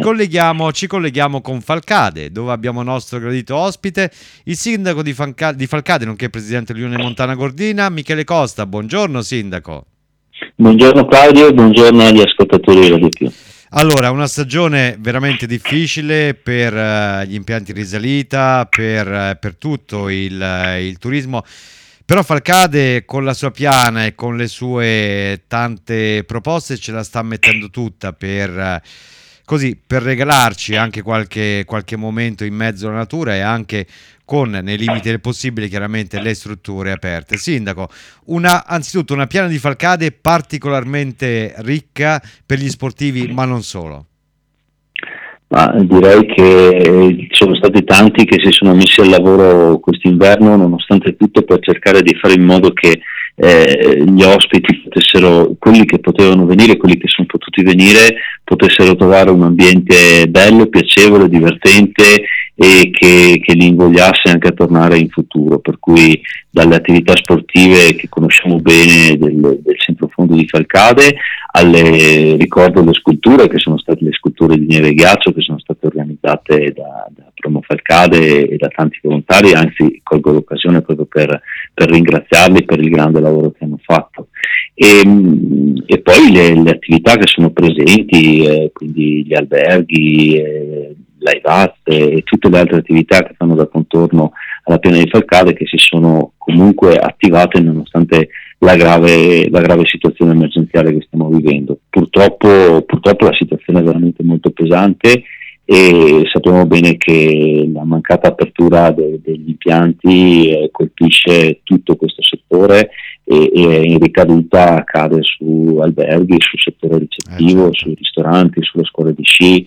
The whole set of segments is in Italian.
colleghiamo con Falcade, dove abbiamo il nostro gradito ospite, il sindaco di Falcade, nonché presidente dell'Unione Montana Gordina, Michele Costa. Buongiorno sindaco. Buongiorno Claudio, buongiorno agli ascoltatori di Radio Più. Allora, una stagione veramente difficile per gli impianti in risalita, per tutto il turismo, però Falcade con la sua piana e con le sue tante proposte ce la sta mettendo tutta per regalarci anche qualche momento in mezzo alla natura e anche con, nei limiti del possibile, chiaramente le strutture aperte. Sindaco, anzitutto una piana di Falcade particolarmente ricca per gli sportivi, ma non solo. Direi che sono stati tanti che si sono messi al lavoro quest'inverno, nonostante tutto, per cercare di fare in modo che gli ospiti potessero, quelli che potevano venire, quelli che sono potuti venire, potessero trovare un ambiente bello, piacevole, divertente e che li invogliasse anche a tornare in futuro. Per cui dalle attività sportive che conosciamo bene del centro fondo di Falcade, ricordo le sculture che sono state le sculture di neve e ghiaccio che sono state organizzate da Promo Falcade e da tanti volontari, anzi colgo l'occasione proprio per ringraziarli per il grande lavoro che hanno fatto. E poi le attività che sono presenti, quindi gli alberghi, l'AIVAT e tutte le altre attività che fanno da contorno alla piana di Falcade, che si sono comunque attivate nonostante la grave situazione emergenziale che stiamo vivendo. Purtroppo la situazione è veramente molto pesante e sappiamo bene che la mancata apertura degli impianti colpisce tutto questo settore e in ricaduta cade su alberghi, sul settore ricettivo, certo, sui ristoranti, sulle scuole di sci,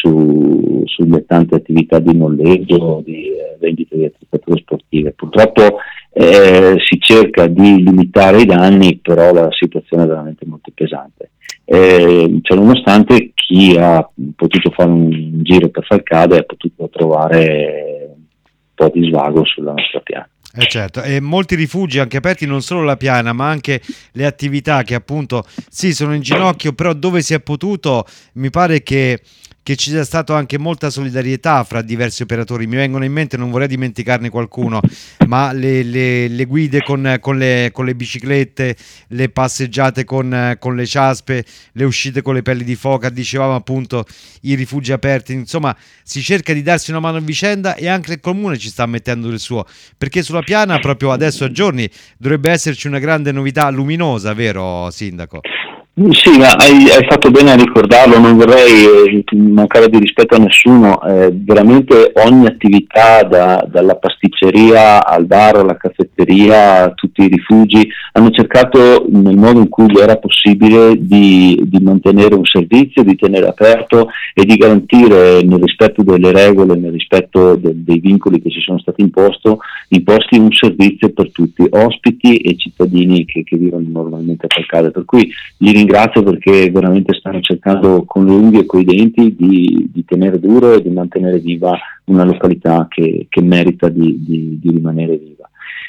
sulle tante attività di noleggio, di vendita di attrezzature sportive. Purtroppo si cerca di limitare i danni, però la situazione è veramente molto pesante. Nonostante chi ha potuto fare un giro per Falcade ha potuto trovare un po' di svago sulla nostra piana. Certo, e molti rifugi anche aperti, non solo la piana ma anche le attività che appunto sì sono in ginocchio, però dove si è potuto mi pare che ci sia stato anche molta solidarietà fra diversi operatori. Mi vengono in mente, non vorrei dimenticarne qualcuno, ma le guide con le biciclette, le passeggiate con le ciaspe, le uscite con le pelli di foca, dicevamo appunto i rifugi aperti. Insomma, si cerca di darsi una mano a vicenda e anche il comune ci sta mettendo del suo, perché sulla piana proprio adesso a giorni dovrebbe esserci una grande novità luminosa, vero sindaco? Sì, ma hai fatto bene a ricordarlo, non vorrei mancare di rispetto a nessuno. Veramente ogni attività, dalla pasticceria al bar, alla caffetteria, tutti i rifugi, hanno cercato nel modo in cui era possibile di mantenere un servizio, di tenere aperto e di garantire, nel rispetto delle regole, nel rispetto dei vincoli che ci sono stati imposti un servizio per tutti, ospiti e cittadini che vivono normalmente a Falcade. Per cui li ringrazio perché veramente stanno cercando con le unghie e coi denti di tenere duro e di mantenere viva una località che merita di rimanere viva.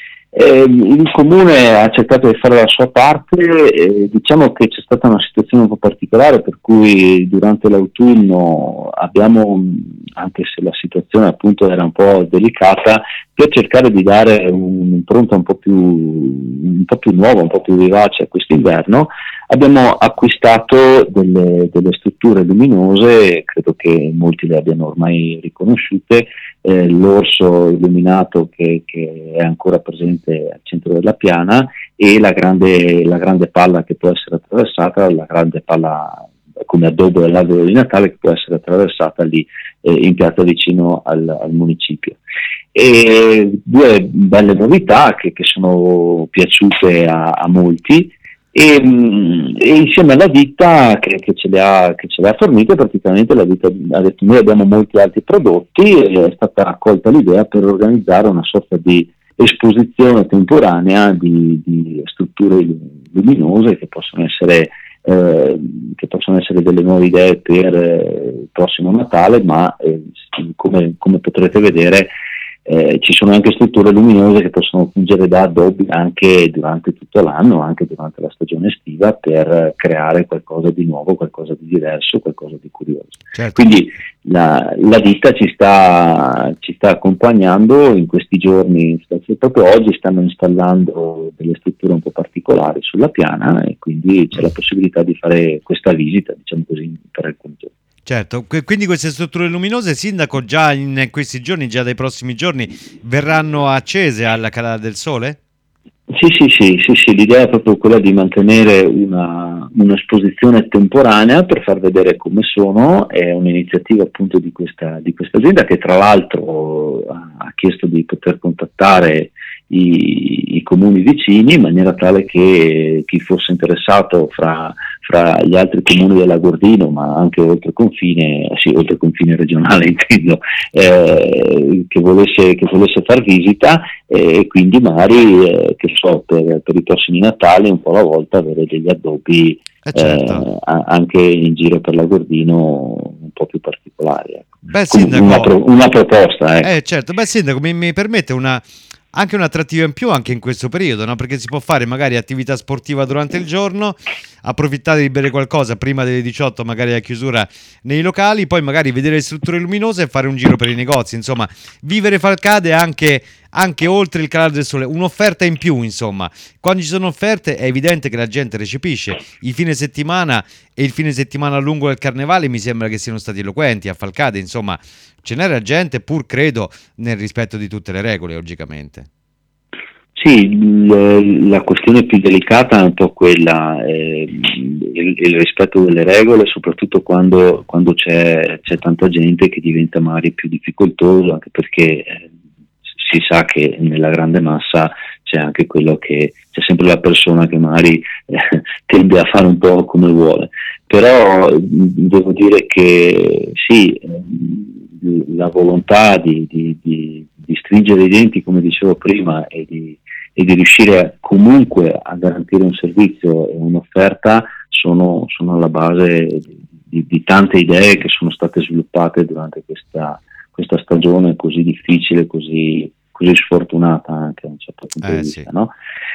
Il comune ha cercato di fare la sua parte, diciamo che c'è stata una situazione un po' particolare per cui durante l'autunno abbiamo, anche se la situazione appunto era un po' delicata, per cercare di dare un'impronta un po' più nuova, un po' più vivace a quest'inverno, abbiamo acquistato delle strutture luminose, credo che molti le abbiano ormai riconosciute, l'orso illuminato che è ancora presente al centro della piana e la grande palla che può essere attraversata, la grande palla come addobbo dell'albero di Natale che può essere attraversata lì in piazza vicino al municipio. E due belle novità che sono piaciute a molti. E insieme alla ditta che ce le ha fornite, praticamente la ditta ha detto: noi abbiamo molti altri prodotti, e è stata accolta l'idea per organizzare una sorta di esposizione temporanea di strutture luminose che possono essere delle nuove idee per il prossimo Natale, ma come potrete vedere ci sono anche strutture luminose che possono fungere da addobbi anche durante tutto l'anno, anche durante la stagione estiva, per creare qualcosa di nuovo, qualcosa di diverso, qualcosa di curioso. Certo. Quindi la ditta ci sta accompagnando in questi giorni, proprio oggi stanno installando delle strutture un po' particolari sulla piana, e quindi c'è la possibilità di fare questa visita, diciamo così, per alcuni giorni. Certo, quindi queste strutture luminose, sindaco, già in questi giorni, già dai prossimi giorni, verranno accese alla calata del sole? Sì, l'idea è proprio quella di mantenere un'esposizione temporanea per far vedere come sono. È un'iniziativa appunto di questa azienda, che tra l'altro ha chiesto di poter contattare i comuni vicini, in maniera tale che chi fosse interessato fra gli altri comuni dell'Agordino, ma anche oltre confine regionale intendo, che volesse far visita, e quindi magari per i prossimi Natali un po' alla volta avere degli addobbi Certo. anche in giro per l'Agordino un po' più particolari, ecco. Beh, sindaco, una proposta, ecco. certo, beh, sindaco, mi permette anche un'attrattiva in più anche in questo periodo, no? Perché si può fare magari attività sportiva durante il giorno, approfittare di bere qualcosa prima delle 18, magari a chiusura nei locali, poi magari vedere le strutture luminose e fare un giro per i negozi. Insomma, vivere Falcade anche oltre il calare del sole, un'offerta in più, insomma. Quando ci sono offerte è evidente che la gente recepisce. I fine settimana e il fine settimana lungo del carnevale mi sembra che siano stati eloquenti a Falcade, insomma, ce n'era gente, pur credo nel rispetto di tutte le regole, logicamente. Sì, la questione più delicata è un po' quella, il rispetto delle regole, soprattutto quando c'è tanta gente, che diventa magari più difficoltoso, anche perché si sa che nella grande massa c'è anche c'è sempre la persona che magari tende a fare un po' come vuole. Però devo dire che sì, la volontà di stringere i denti, come dicevo prima, e di riuscire comunque a garantire un servizio e un'offerta sono alla base di tante idee che sono state sviluppate durante questa stagione così difficile, così sfortunata anche da un certo punto di vista, Sì. no?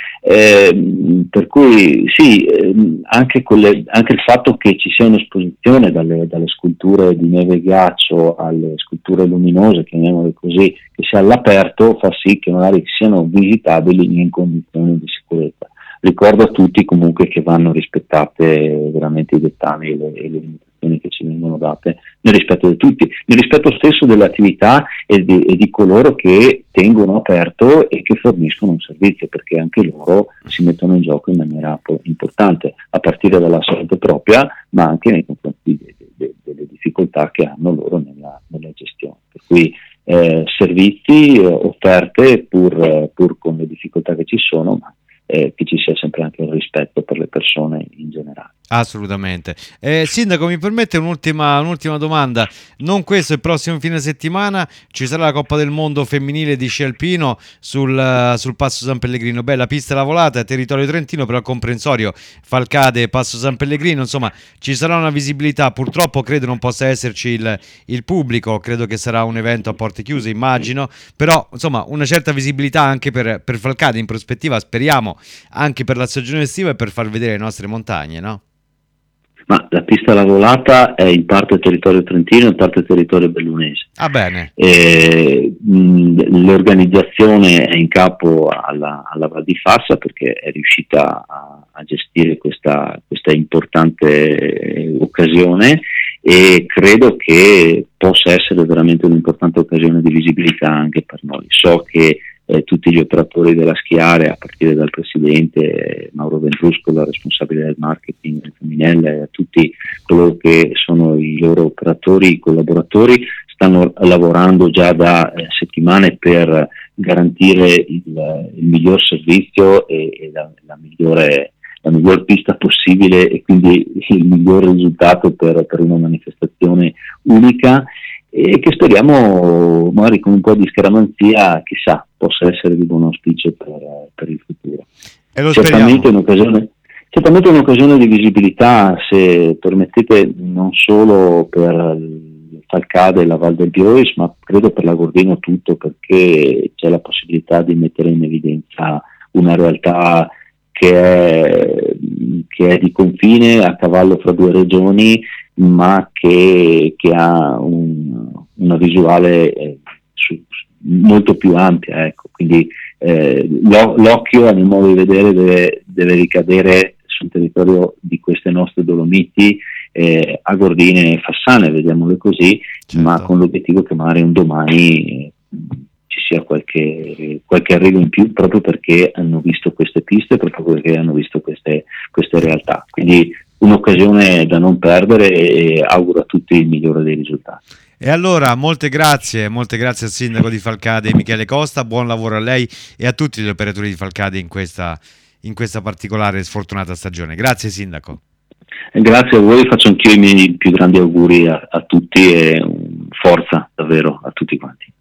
Per cui sì, anche il fatto che ci sia un'esposizione dalle sculture di neve e ghiaccio alle sculture luminose, chiamiamole così, che sia all'aperto, fa sì che magari siano visitabili in condizioni di sicurezza. Ricordo a tutti comunque che vanno rispettate veramente i dettami e le limitazioni che ci vengono date, nel rispetto di tutti, nel rispetto stesso delle attività e di coloro che tengono aperto e che forniscono un servizio, perché anche loro si mettono in gioco in maniera importante, a partire dalla salute propria, ma anche nei confronti delle difficoltà che hanno loro nella gestione. Per cui servizi, offerte, pur con le difficoltà che ci sono, ma che ci sia sempre anche un rispetto per le persone in generale. Assolutamente. Sindaco, mi permette un'ultima domanda? Non questo, il prossimo fine settimana ci sarà la Coppa del Mondo femminile di sci alpino sul Passo San Pellegrino. Beh, la pista la volata è territorio trentino, però comprensorio Falcade, Passo San Pellegrino, insomma ci sarà una visibilità. Purtroppo credo non possa esserci il pubblico, credo che sarà un evento a porte chiuse, immagino, però insomma una certa visibilità anche per Falcade in prospettiva, speriamo anche per la stagione estiva e per far vedere le nostre montagne, no? Ma la pista alla volata è in parte territorio trentino, in parte territorio bellunese. Ah, bene. L'organizzazione è in capo alla Val di Fassa, perché è riuscita a gestire questa importante occasione, e credo che possa essere veramente un'importante occasione di visibilità anche per noi. So che tutti gli operatori della Schiare, a partire dal presidente Mauro Ventrusco, la responsabile del marketing Femminelle, tutti coloro che sono i loro operatori, i collaboratori, stanno lavorando già da settimane per garantire il miglior servizio e la miglior pista possibile, e quindi il miglior risultato per una manifestazione unica, e che speriamo magari con un po' di scaramanzia, chissà, possa essere di buon auspicio per il futuro. E lo Certamente speriamo. un'occasione di visibilità, se permettete, non solo per Falcade e la Val del Biois, ma credo per l'Agordino tutto, perché c'è la possibilità di mettere in evidenza una realtà che è di confine, a cavallo fra due regioni, ma che ha una visuale molto più ampia, ecco. Quindi l'occhio, a mio modo di vedere, deve ricadere sul territorio di queste nostre Dolomiti, Agordine e Fassane, vediamole così, certo, ma con l'obiettivo che magari un domani ci sia qualche arrivo in più, proprio perché hanno visto queste piste, proprio perché hanno visto queste realtà. Quindi un'occasione da non perdere, e auguro a tutti il migliore dei risultati. E allora molte grazie al sindaco di Falcade Michele Costa, buon lavoro a lei e a tutti gli operatori di Falcade in questa particolare e sfortunata stagione. Grazie sindaco. Grazie a voi, faccio anch'io i miei più grandi auguri a tutti, e forza davvero a tutti quanti.